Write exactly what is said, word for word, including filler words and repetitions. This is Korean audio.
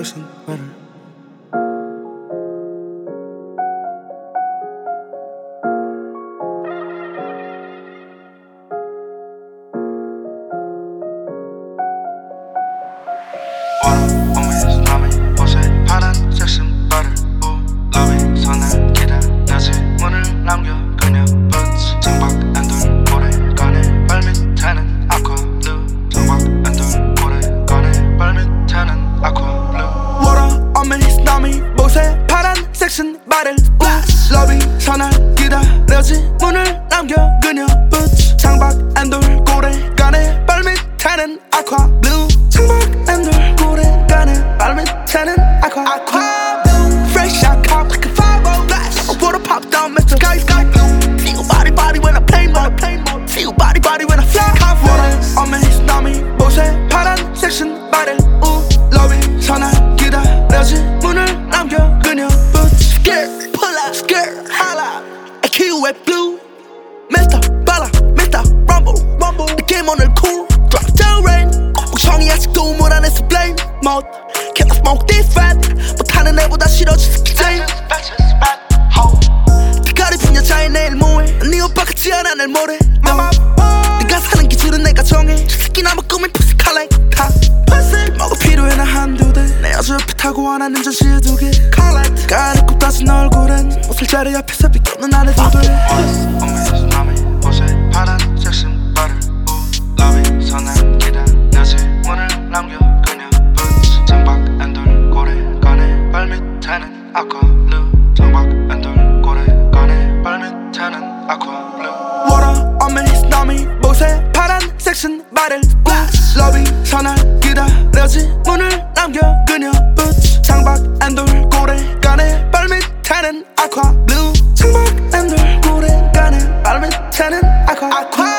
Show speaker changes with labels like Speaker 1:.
Speaker 1: 섹슨 바를
Speaker 2: 어머니 남의 옷에 파란 섹슨 바를 울러위 선을 기다려지 문을 남겨 그녀 붙이 창밖 안돌 고래간에 발밑에는 아쿠아블루 창밖 안돌 고래간에 발밑에는 아쿠아블루
Speaker 1: Water on me, 남의 옷에 파란 섹슨 바를 울러위 선을 기다려지 문을 남겨 그녀 붙이 창밖 안돌 고래간에 발밑에는 아쿠아블루 창밖 안돌 고래간에 발밑에는 아쿠아 아쿠아블루 Fresh I cop like a five oh I water pop down Mister Sky Sky Blue See your body body when I play mode See your body body when I fly Water on me 남의 옷에 파란 섹슨 바를 울러위 선을 기다려지 문을 남겨 그녀 붙이 Skirt pull up skirt holla I kill you at blue Mister Bala Mister Rumble Rumble 느낌 오늘 cool Drop down rain 멍청이 아직도 물 안에서 blame mode Can I smoke this fat 못하는 애보다 싫어진 스킬 대가리 핀 여자의 내일 뭐해 네 오빠 같지 않아 날 뭐래 no. 네가 사는 기준은 내가 정해 저 새끼 나무 꾸민 푸시 컬렉터 뭐가 필요해 나 한두 대내 여자 옆에 타고 하나는 전시에 두개 가을에 꼭 다진 얼굴엔 옷을 자리 앞에서 비껴는 안 해도 돼
Speaker 2: 어머니 남의 옷에 파란 섹슨 바를 울러위 선을 기다려지 문을 남겨 그녀 붙이 창밖 안돌 고래간에 발밑에는 아쿠아블루 창밖 안돌 고래간에 발밑에는 아쿠아블루
Speaker 1: Water on me 남의 옷에 파란 섹슨 바를 울러위 선을 기다려지 문을 남겨 그녀 붙이 창밖 안돌 고래간에 발밑에는 아쿠아블루 창밖 안돌 고래간에 발밑에는 아쿠아 아쿠아